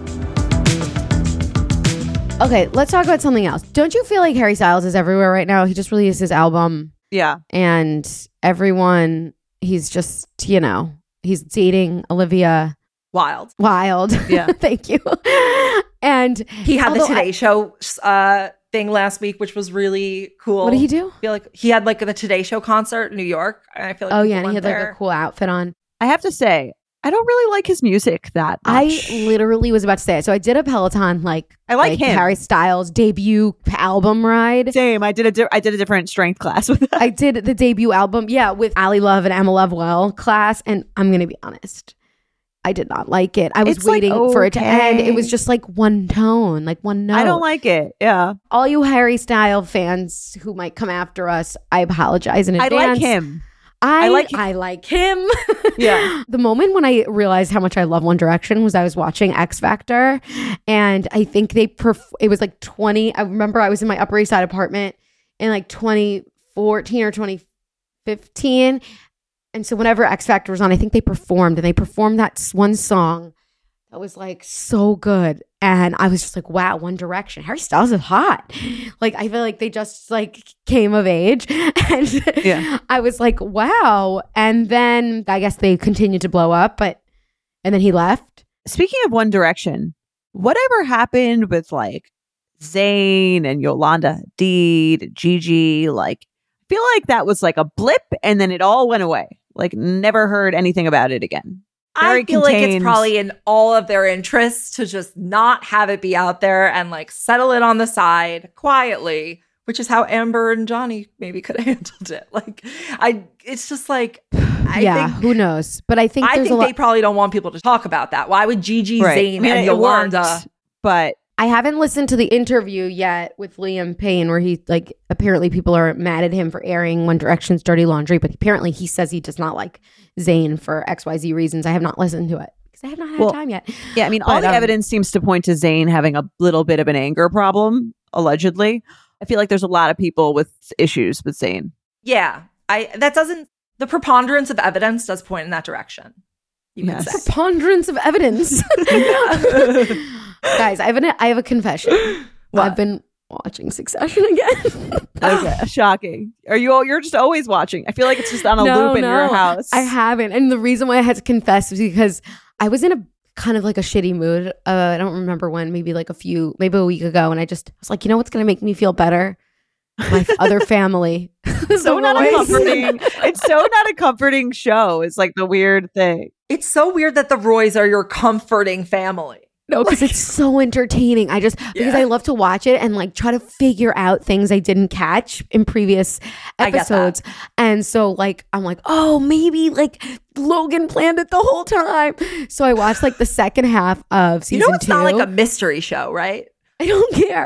Okay, let's talk about something else. Don't you feel like Harry Styles is everywhere right now? He just released his album. Yeah. And everyone, he's just, you know, he's dating Olivia Wild. Wilde. Yeah. Thank you. And He had the although Today I- Show uh, thing last week, which was really cool. What did he do? I feel like he had like the Today Show concert in New York. And I feel like Oh, people yeah. And he went had like there. a cool outfit on. I have to say, I don't really like his music that I much. literally was about to say it. So I did a Peloton, like, I like him. Harry Styles debut album ride. Same. I did a di- I did a different strength class with that. I did the debut album, yeah, with Ali Love and Emma Lovewell class. And I'm going to be honest, I did not like it. I was It's, like, waiting for it to end. okay. It was just like one tone, like one note. I don't like it. Yeah. All you Harry Styles fans who might come after us, I apologize in I advance. like him. I, I I like like I like him. Yeah. The moment when I realized how much I love One Direction was I was watching X Factor, and I think they perf- it was like twenty. I remember I was in my Upper East Side apartment in like twenty fourteen or twenty fifteen, and so whenever X Factor was on, I think they performed, and they performed that s- one song that was like so good. And I was just like, wow, One Direction. Harry Styles is hot. Like, I feel like they just like came of age. And Yeah. I was like, wow. And then I guess they continued to blow up, but, and then he left. Speaking of One Direction, whatever happened with like Zayn and Yolanda Hadid, Gigi, like, I feel like that was like a blip and then it all went away. Like, never heard anything about it again. Very I feel like it's contained. probably in all of their interests to just not have it be out there and like settle it on the side quietly, which is how Amber and Johnny maybe could have handled it. Like, I, it's just like, I yeah, think, who knows? But I think I there's think a they lot. probably don't want people to talk about that. Why would Gigi, Right. Zayn, I mean, and it Yolanda? worked, but I haven't listened to the interview yet with Liam Payne where he like apparently people are mad at him for airing One Direction's dirty laundry, but apparently he says he does not like Zayn for X Y Z reasons. I have not listened to it because I have not had Well, time yet. yeah, I mean, all But, the um, evidence seems to point to Zayn having a little bit of an anger problem, allegedly. I feel like there's a lot of people with issues with Zayn. Yeah, I that doesn't. The preponderance of evidence does point in that direction. You Yes. could say. Preponderance of evidence. Guys, I have, an, I have a confession. What? I've been watching Succession again. Okay, shocking. Are you? all You're just always watching. I feel like it's just on a No, loop in your no, house. I haven't. And the reason why I had to confess was because I was in a kind of like a shitty mood. Uh, I don't remember when, maybe like a few, maybe a week ago. And I just was like, you know what's going to make me feel better? My other family. so The not a Roys. comforting. It's so not a comforting show. It's like the weird thing. It's so weird that the Roys are your comforting family. No, because it's so entertaining. I just because Yeah. I love to watch it and like try to figure out things I didn't catch in previous I get that. episodes. And so like I'm like, oh, maybe like Logan planned it the whole time. So I watched like the second half of You season know, it's two. not like a mystery show, right? I don't care.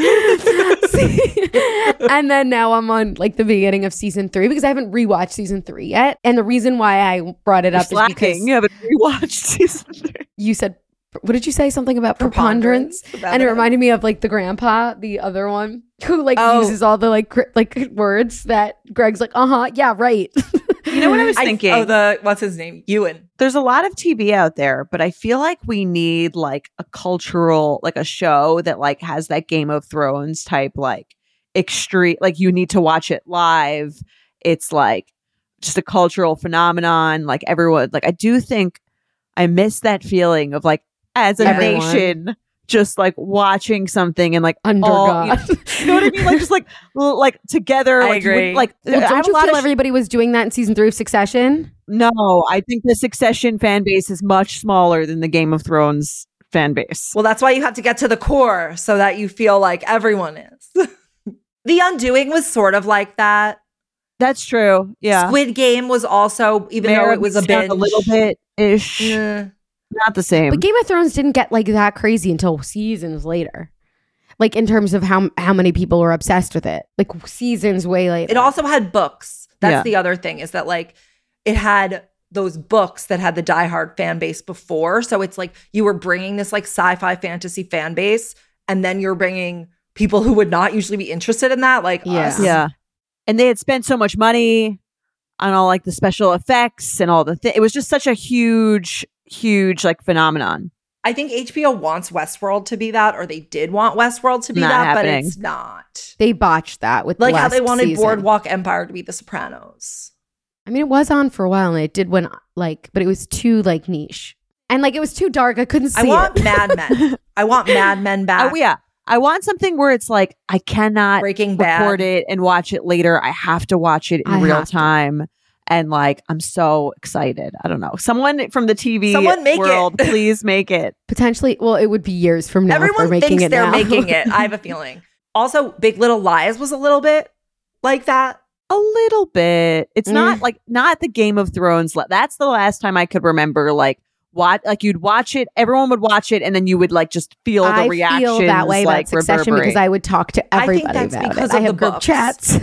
See? And then now I'm on like the beginning of season three because I haven't rewatched season three yet. And the reason why I brought it You're up is slacking. because You haven't rewatched season three. you said, what did you say? Something about preponderance? Preponderance of And it evidence. reminded me of like the grandpa, the other one, who like Oh. uses all the like cr- like words that Greg's like, uh huh, yeah, right. You know what I was I- thinking? oh, the what's his name? Ewan. There's a lot of T V out there, but I feel like we need like a cultural, like a show that like has that Game of Thrones type, like extreme, like you need to watch it live. It's like just a cultural phenomenon. Like everyone, like I do think I miss that feeling of like as a Everyone. nation, just like watching something and like Under all, God. You know, you know what I mean? Like just like l- like together. I like, you would- agree. Like Well, I have don't a you lot feel of sh- everybody was doing that in season three of Succession? No, I think the Succession fan base is much smaller than the Game of Thrones fan base. Well, that's why you have to get to the core so that you feel like everyone is. The Undoing was sort of like that. That's true. Yeah. Squid Game was also, even though it was a Down binge. a little bit ish. Eh. Not the same. But Game of Thrones didn't get like that crazy until seasons later. Like in terms of how how many people were obsessed with it. Like seasons way later. It also had books. That's Yeah. the other thing is that like it had those books that had the diehard fan base before. So it's like you were bringing this like sci-fi fantasy fan base and then you're bringing people who would not usually be interested in that, like Yeah. us. yeah. And they had spent so much money on all like the special effects and all the things. It was just such a huge, huge like phenomenon. I think H B O wants Westworld to be that, or they did want Westworld to be Not that, happening. but it's not. They botched that with the Like how last they wanted season. Boardwalk Empire to be The Sopranos. I mean, it was on for a while and it did when like, but it was too like niche. And like it was too dark. I couldn't see I want it. Mad Men. I want Mad Men back. Oh yeah. I want something where it's like I cannot Breaking Bad. record it and watch it later. I have to watch it in I real have to. time. And like I'm so excited. I don't know. Someone from the T V Someone make it. world, please make it. Potentially, well, it would be years from now. if Everyone they're making thinks it they're now. making it. I have a feeling. Also, Big Little Lies was a little bit like that. A little bit. It's Mm. not like not the Game of Thrones. le- That's the last time I could remember like what like you'd watch it, everyone would watch it, and then you would like just feel the I reactions feel that way like about Succession because reverberate. I would talk to I think everybody that's about because it. I of have the group books. chats.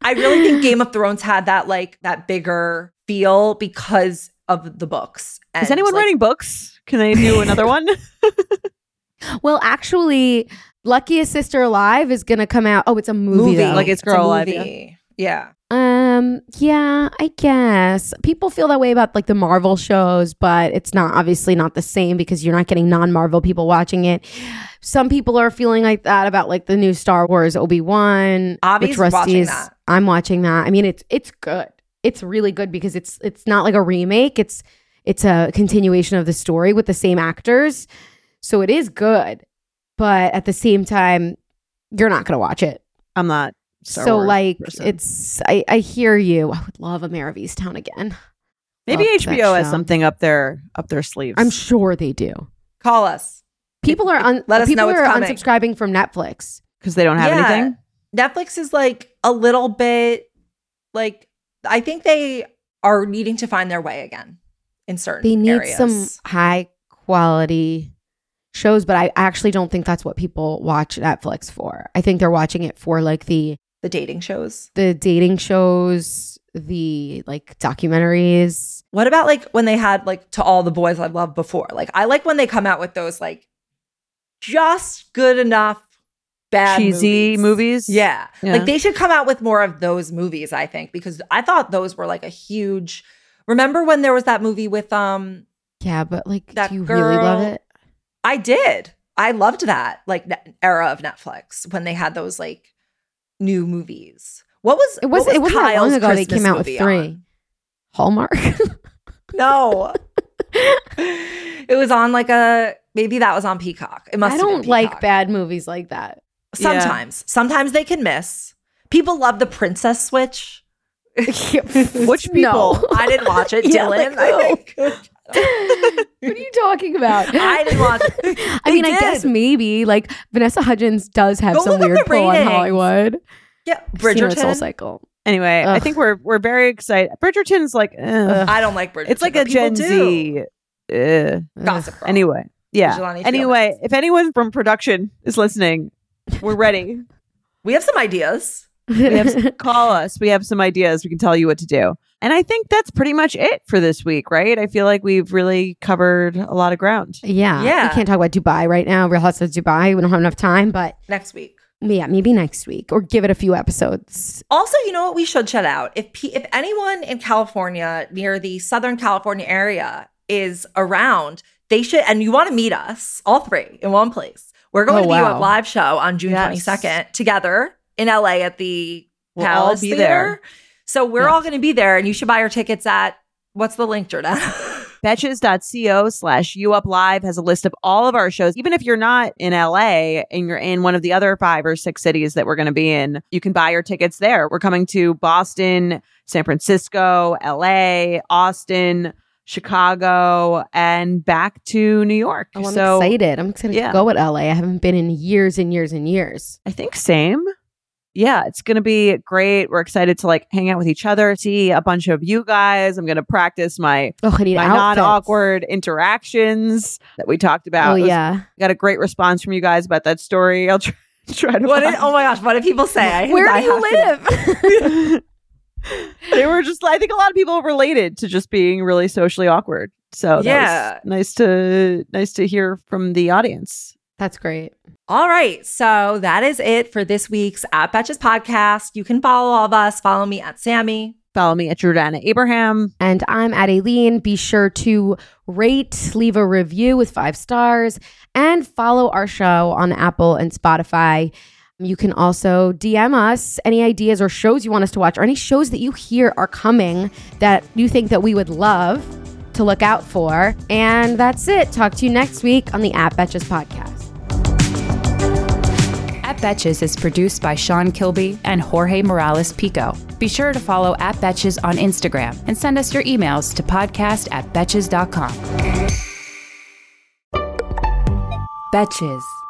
I really think Game of Thrones had that like that bigger feel because of the books. And Is anyone like, writing books? Can they do another one? Well, actually, Luckiest Sister Alive is going to come out. Oh, it's a movie. movie? though. Like it's a Girl Alive, movie. Yeah. Um, yeah, I guess people feel that way about like the Marvel shows, but it's not obviously not the same because you're not getting non-Marvel people watching it. Some people are feeling like that about like the new Star Wars Obi-Wan. Avi's which Rusty watching is- that. I'm watching that. I mean, it's it's good. It's really good because it's it's not like a remake. It's it's a continuation of the story with the same actors. So it is good, but at the same time, you're not going to watch it. I'm not. Star so Wars like person. it's I, I hear you. I would love a Mayor of Easttown again. Maybe Love H B that O has show. something up their up their sleeves. I'm sure they do. Call us. People are un- Let us people know it's are coming. unsubscribing from Netflix. because they don't have Yeah. anything. Netflix is like a little bit like I think they are needing to find their way again in certain They need areas. some high quality shows, but I actually don't think that's what people watch Netflix for. I think they're watching it for like the the dating shows. the dating shows, the like documentaries. What about like when they had like To All the Boys I Loved Before? Like I like when they come out with those like just good enough bad Cheesy movies? Yeah. Yeah. Like they should come out with more of those movies, I think, because I thought those were like a huge. Remember when there was that movie with um Yeah, but like, That do you really love girl- it? I did. I loved that like ne- era of Netflix when they had those like new movies. What was It was. what it wasn't that Kyle's long ago. They Christmas came out with movie three. on? Hallmark. No. It was on like a maybe that was on Peacock. It must I have been don't like Peacock. bad movies like that. Sometimes. Sometimes they can miss. People love the Princess Switch. Which people? No. I didn't watch it. Yeah, Dylan, like I who? think. What are you talking about? I didn't watch it. I They mean, I guess did. maybe like Vanessa Hudgens does have Go some look up weird the pull on ratings. Hollywood. Yeah, I've seen her at Soul Bridgerton. Cycle. Anyway, I Ugh. think we're we're very excited. Bridgerton's like, eh. I don't like Bridgerton. It's like but a people Gen do. Z. eh. Gossip Girl. Anyway, yeah. Vigilante Anyway, feelings. if anyone from production is listening, we're ready. We have some ideas. We have some, call us. We have some ideas. We can tell you what to do. And I think that's pretty much it for this week, right? I feel like we've really covered a lot of ground. Yeah, Yeah. We can't talk about Dubai right now. Real Housewives of Dubai. We don't have enough time, but Next week. yeah, maybe next week or give it a few episodes. Also, you know what we should shout out? If pe- if anyone in California near the Southern California area is around, they should and you want to meet us, all three in one place. We're going Oh, to be wow. a live show on June Yes. twenty-second together in L A at the We'll all Palace be Theater. there. So we're Yes. all going to be there, and you should buy your tickets at what's the link, Jordana? Betches.co slash you up live has a list of all of our shows. Even if you're not in L A and you're in one of the other five or six cities that we're going to be in, you can buy your tickets there. We're coming to Boston, San Francisco, L A, Austin, Chicago, and back to New York. Oh, I'm so excited. I'm excited yeah. to go at L A. I haven't been in years and years and years. I think same. Yeah, it's going to be great. We're excited to like hang out with each other, see a bunch of you guys. I'm going to practice my Oh, I need my outfits. non-awkward interactions that we talked about. Oh It was- yeah. got a great response from you guys about that story. I'll try, try to What? find- Did, oh my gosh! What did people say? I, Where I do you have to- live? They were just, I think a lot of people related to just being really socially awkward. So that Yeah. was nice to nice to hear from the audience. That's great. All right. So that is it for this week's At Betches podcast. You can follow all of us. Follow me at Sammy. Follow me at Jordana Abraham. And I'm at Aileen. Be sure to rate, leave a review with five stars, and follow our show on Apple and Spotify. You can also D M us any ideas or shows you want us to watch, or any shows that you hear are coming that you think that we would love to look out for. And that's it. Talk to you next week on the At Betches podcast. At Betches is produced by Sean Kilby and Jorge Morales Pico. Be sure to follow At Betches on Instagram and send us your emails to podcast at betches dot com. Betches.